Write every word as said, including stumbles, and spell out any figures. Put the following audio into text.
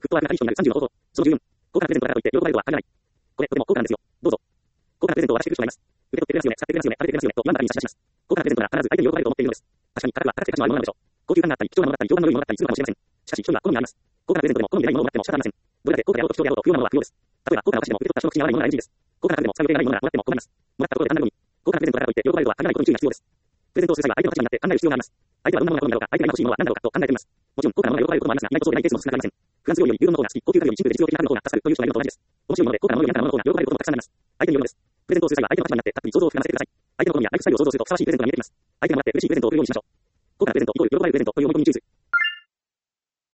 フットワークが対象になるさんじゅうの方法。そのじゅうよん。高価なプレゼントからといって喜ばれるとは限らない。これ、とても高価なんですよ。どうぞ。高価なプレゼントを渡してくる人がいます。受け取ってくれますよね、使ってくれますよね、食べてくれますよね、と今の方に差し出します。高価なプレゼントなら必ず相手に喜ばれると思っているのです。確かに、価格は高くて価値のあるものなのでしょう。高級感があったり、貴重なものだったり、評判の良いものだったりするかもしれません。しかし、人には好みがあります。高価なプレゼントでも好みでないものをもらっても仕方ありません。どれだけ高価であろうと貴重であろうと不要なものは不要です。例えば、高価なお菓子でも受け取った人の口に合わないものが エヌジー です。高価な額でも使う予定がないものならもらっても困ります。もらったことで単なるに、高価なプレゼントからといって喜ばれるとは限らないことに注意が必要です。プレゼントをする際は相手の立場になって考える必要があります。相手はどんなものが好みだろうか、相手が今欲しいものは何だろうかと考えています。もちろん、高価なものが喜ばれることもありますが、意外とそうでないケースも少なくありません。フランス料理より牛丼の方が好き、高級家具よりシンプルで実用的な家具の方が助かるという人がいるのと同じです。面白いもので高価なものより安価なものの方が喜ばれることもたくさんあります。相手によるのです。プレゼントをする際は相手の立場になってたっぷり想像を膨らませてください。相手の好みや相手スタイルを想像するとふさわしいプレゼントが見えてきます。相手がもらって嬉しいプレゼントを送るようにしましょう。